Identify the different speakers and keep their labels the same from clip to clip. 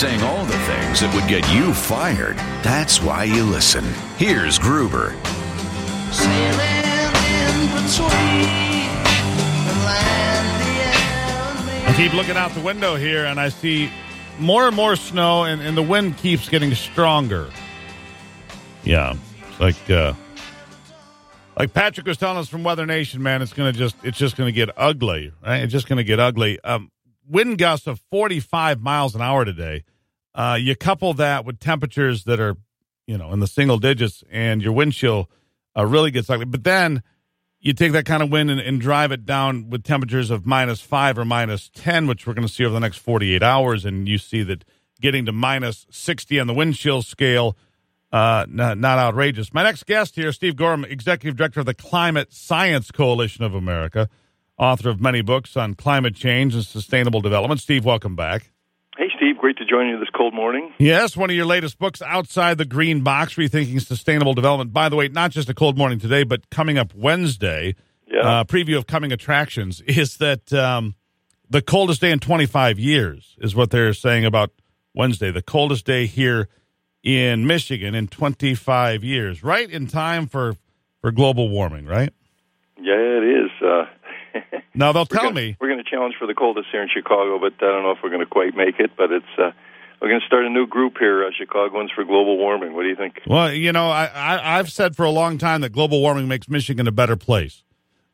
Speaker 1: saying all the things that would get you fired. That's why you listen. Here's Gruber.
Speaker 2: I keep looking out the window here, and I see more and more snow, and the wind keeps getting stronger. Yeah, it's like Patrick was telling us from Weather Nation, man. It's just gonna get ugly, right? It's just gonna get ugly. Wind gusts of 45 miles an hour today. You couple that with temperatures that are, in the single digits, and your wind chill really gets ugly. But then you take that kind of wind and drive it down with temperatures of -5 or -10, which we're going to see over the next 48 hours, and you see that getting to -60 on the wind chill scale, not outrageous. My next guest here, Steve Gorham, Executive Director of the Climate Science Coalition of America, author of many books on climate change and sustainable development. Steve, welcome back.
Speaker 3: Hey, Steve. Great to join you this cold morning.
Speaker 2: Yes, one of your latest books, Outside the Green Box, Rethinking Sustainable Development. By the way, not just a cold morning today, but coming up Wednesday, preview of coming attractions, is that the coldest day in 25 years is what they're saying about Wednesday. The coldest day here in Michigan in 25 years. Right in time for global warming, right?
Speaker 3: Yeah, it is.
Speaker 2: Now, they'll tell me.
Speaker 3: We're going to challenge for the coldest here in Chicago, but I don't know if we're going to quite make it. But it's we're going to start a new group here, Chicagoans for Global Warming. What do you think?
Speaker 2: Well, I've said for a long time that global warming makes Michigan a better place.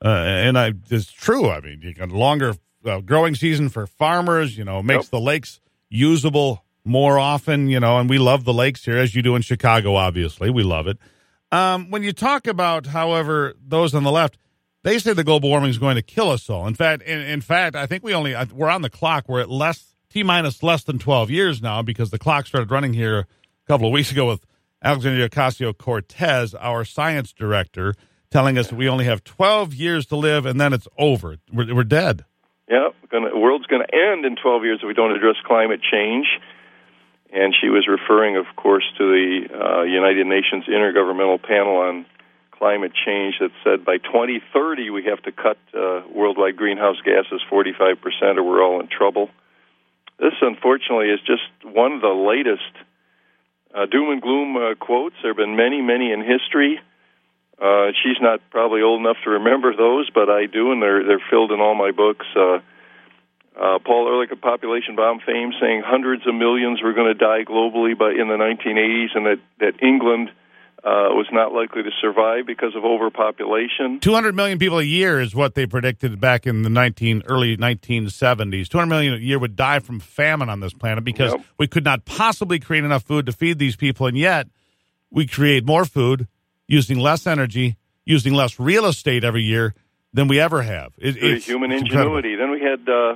Speaker 2: It's true. I mean, you got a longer growing season for farmers, makes the lakes usable more often, and we love the lakes here, as you do in Chicago, obviously. We love it. When you talk about, however, those on the left, they say the global warming is going to kill us all. In fact, I think we're on the clock. We're at T-minus less than 12 years now, because the clock started running here a couple of weeks ago with Alexandria Ocasio-Cortez, our science director, telling us that we only have 12 years to live, and then it's over. We're dead.
Speaker 3: Yeah, the world's going to end in 12 years if we don't address climate change. And she was referring, of course, to the United Nations Intergovernmental Panel on Climate Change that said by 2030 we have to cut worldwide greenhouse gases 45%, or we're all in trouble. This, unfortunately, is just one of the latest doom and gloom quotes. There have been many, many in history. She's not probably old enough to remember those, but I do, and they're filled in all my books. Paul Ehrlich of Population Bomb fame saying hundreds of millions were going to die globally in the 1980s, and that England was not likely to survive because of overpopulation.
Speaker 2: 200 million people a year is what they predicted back in the early 1970s. 200 million a year would die from famine on this planet because we could not possibly create enough food to feed these people, and yet we create more food using less energy, using less real estate every year than we ever have.
Speaker 3: It's human ingenuity. Then we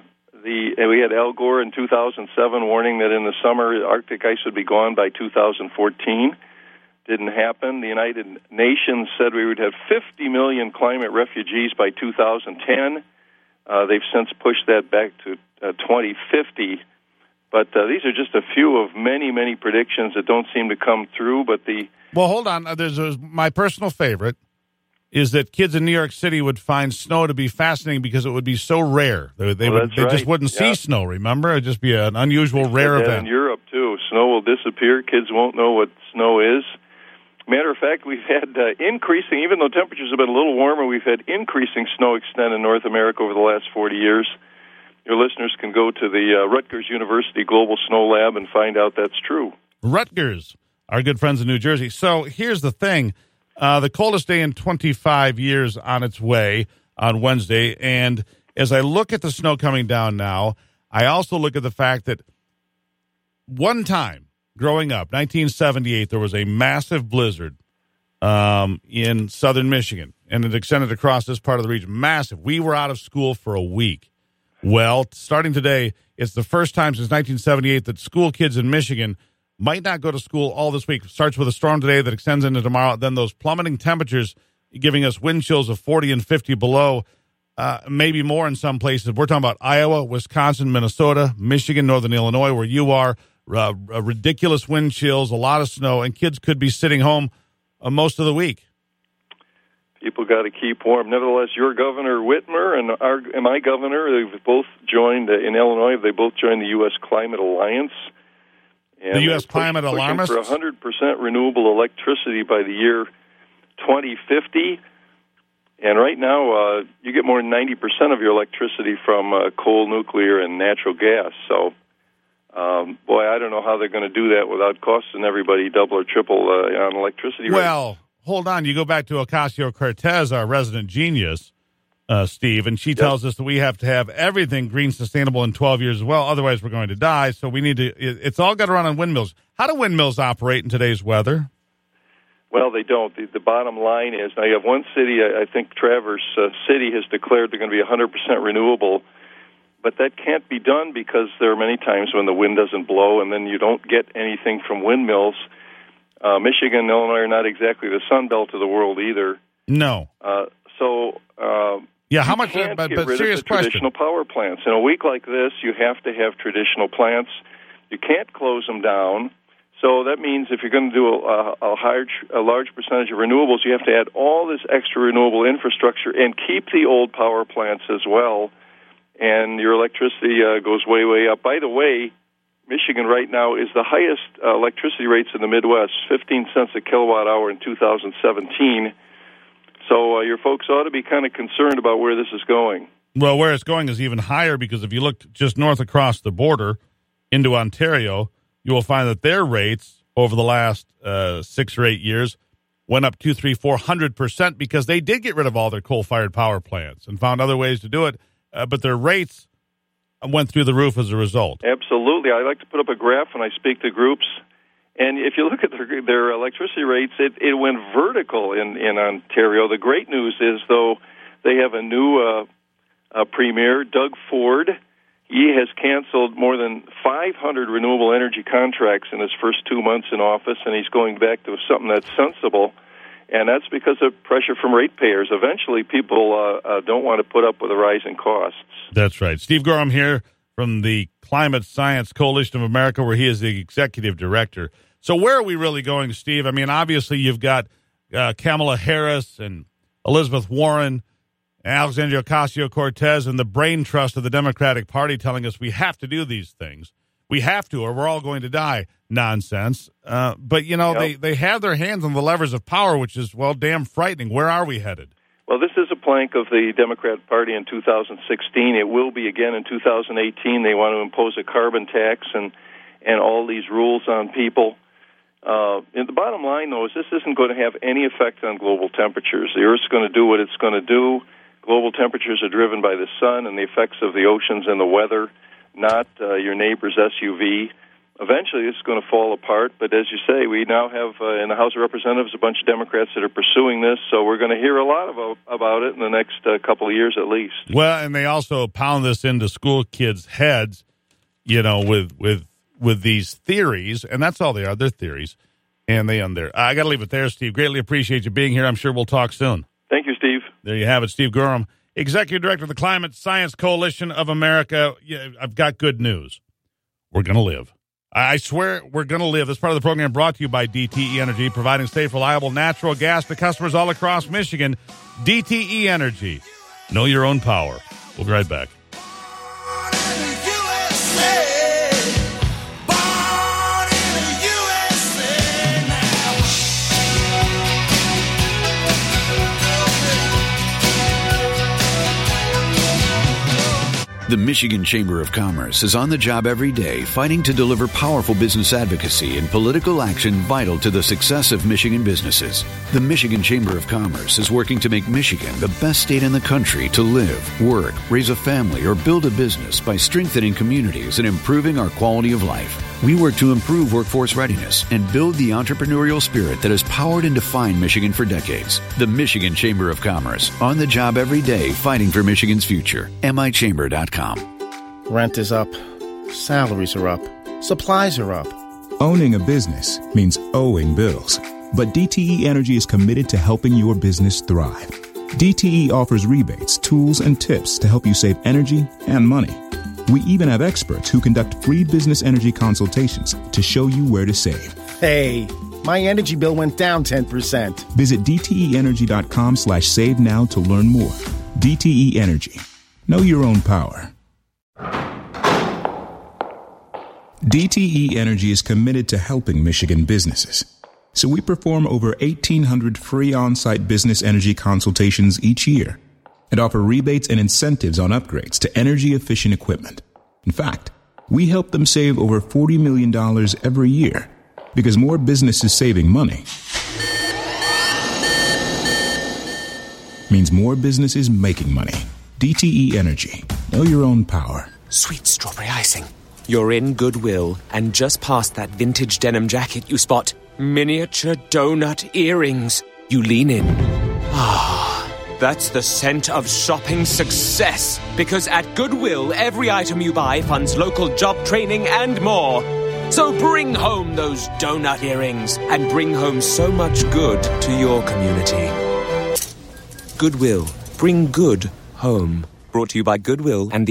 Speaker 3: had Al Gore in 2007 warning that in the summer Arctic ice would be gone by 2014. Didn't happen. The United Nations said we would have 50 million climate refugees by 2010. They've since pushed that back to 2050. But these are just a few of many, many predictions that don't seem to come through.
Speaker 2: Well, hold on. There's my personal favorite is that kids in New York City would find snow to be fascinating because it would be so rare. They just wouldn't see snow, remember? It would just be an unusual, rare event.
Speaker 3: In Europe, too. Snow will disappear. Kids won't know what snow is. Matter of fact, we've had increasing, even though temperatures have been a little warmer, we've had increasing snow extent in North America over the last 40 years. Your listeners can go to the Rutgers University Global Snow Lab and find out that's true.
Speaker 2: Rutgers, our good friends in New Jersey. So here's the thing. The coldest day in 25 years on its way on Wednesday. And as I look at the snow coming down now, I also look at the fact that one time growing up, 1978, there was a massive blizzard in southern Michigan, and it extended across this part of the region. Massive. We were out of school for a week. Well, starting today, it's the first time since 1978 that school kids in Michigan might not go to school all this week. It starts with a storm today that extends into tomorrow. Then those plummeting temperatures giving us wind chills of 40 and 50 below, maybe more in some places. We're talking about Iowa, Wisconsin, Minnesota, Michigan, Northern Illinois, where you are. Ridiculous wind chills, a lot of snow, and kids could be sitting home most of the week.
Speaker 3: People got to keep warm. Nevertheless, your Governor Whitmer and my governor, they've both joined in Illinois. They both joined the U.S. Climate Alliance. And
Speaker 2: the U.S. climate alarmists?
Speaker 3: For 100% renewable electricity by the year 2050. And right now, you get more than 90% of your electricity from coal, nuclear, and natural gas. So, boy, I don't know how they're going to do that without costing everybody double or triple on electricity rates.
Speaker 2: Well, hold on. You go back to Ocasio-Cortez, our resident genius, Steve, and she tells us that we have to have everything green sustainable in 12 years as well. Otherwise, we're going to die. So we need to. It's all got to run on windmills. How do windmills operate in today's weather?
Speaker 3: Well, they don't. The bottom line is, now you have one city, I think Traverse City has declared they're going to be 100% renewable, but that can't be done because there are many times when the wind doesn't blow and then you don't get anything from windmills. Michigan and Illinois are not exactly the Sun Belt of the world either.
Speaker 2: No.
Speaker 3: Yeah,
Speaker 2: how much?
Speaker 3: But
Speaker 2: serious question.
Speaker 3: Traditional power plants. In a week like this, you have to have traditional plants. You can't close them down. So that means if you're going to do a large percentage of renewables, you have to add all this extra renewable infrastructure and keep the old power plants as well. And your electricity goes way, way up. By the way, Michigan right now is the highest electricity rates in the Midwest, 15 cents a kilowatt hour in 2017. So your folks ought to be kind of concerned about where this is going.
Speaker 2: Well, where it's going is even higher because if you look just north across the border into Ontario, you will find that their rates over the last 6 or 8 years went up 400% because they did get rid of all their coal-fired power plants and found other ways to do it, but their rates went through the roof as a result.
Speaker 3: Absolutely. I like to put up a graph when I speak to groups. And if you look at their electricity rates, it went vertical in Ontario. The great news is, though, they have a new premier, Doug Ford. He has canceled more than 500 renewable energy contracts in his first 2 months in office, and he's going back to something that's sensible. And that's because of pressure from ratepayers. Eventually, people don't want to put up with the rising costs.
Speaker 2: That's right. Steve Gorham here from the Climate Science Coalition of America, where he is the executive director. So where are we really going, Steve? I mean, obviously you've got Kamala Harris and Elizabeth Warren, Alexandria Ocasio-Cortez, and the brain trust of the Democratic Party telling us we have to do these things. We have to, or we're all going to die. Nonsense. But, you know, they have their hands on the levers of power, which is, well, damn frightening. Where are we headed?
Speaker 3: Well, this is a plank of the Democrat Party in 2016. It will be again in 2018. They want to impose a carbon tax and all these rules on people. And the bottom line, though, is this isn't going to have any effect on global temperatures. The Earth's going to do what it's going to do. Global temperatures are driven by the sun and the effects of the oceans and the weather, not your neighbor's SUV. Eventually, it's going to fall apart. But as you say, we now have in the House of Representatives a bunch of Democrats that are pursuing this, so we're going to hear a lot about it in the next couple of years at least.
Speaker 2: Well, and they also pound this into school kids' heads, you know, with these theories, and that's all they are. They're theories, and they end there. I got to leave it there, Steve. Greatly appreciate you being here. I'm sure we'll talk soon.
Speaker 3: Thank you, Steve.
Speaker 2: There you have it, Steve Gorham, Executive Director of the Climate Science Coalition of America. Yeah, I've got good news. We're going to live. I swear we're going to live. This part of the program brought to you by DTE Energy, providing safe, reliable natural gas to customers all across Michigan. DTE Energy. Know your own power. We'll be right back.
Speaker 1: The Michigan Chamber of Commerce is on the job every day fighting to deliver powerful business advocacy and political action vital to the success of Michigan businesses. The Michigan Chamber of Commerce is working to make Michigan the best state in the country to live, work, raise a family, or build a business by strengthening communities and improving our quality of life. We work to improve workforce readiness and build the entrepreneurial spirit that has powered and defined Michigan for decades. The Michigan Chamber of Commerce, on the job every day fighting for Michigan's future. MIChamber.com.
Speaker 4: Rent is up. Salaries are up. Supplies are up.
Speaker 5: Owning a business means owing bills. But DTE Energy is committed to helping your business thrive. DTE offers rebates, tools, and tips to help you save energy and money. We even have experts who conduct free business energy consultations to show you where to save.
Speaker 4: Hey, my energy bill went down 10%.
Speaker 5: Visit DTEEnergy.com/save now to learn more. DTE Energy. Know your own power. DTE Energy is committed to helping Michigan businesses. So we perform over 1,800 free on-site business energy consultations each year and offer rebates and incentives on upgrades to energy-efficient equipment. In fact, we help them save over $40 million every year because more businesses saving money means more businesses making money. DTE Energy. Know your own power.
Speaker 6: Sweet strawberry icing. You're in Goodwill, and just past that vintage denim jacket you spot miniature donut earrings. You lean in. Ah, that's the scent of shopping success. Because at Goodwill, every item you buy funds local job training and more. So bring home those donut earrings and bring home so much good to your community. Goodwill. Bring good home. Brought to you by Goodwill and the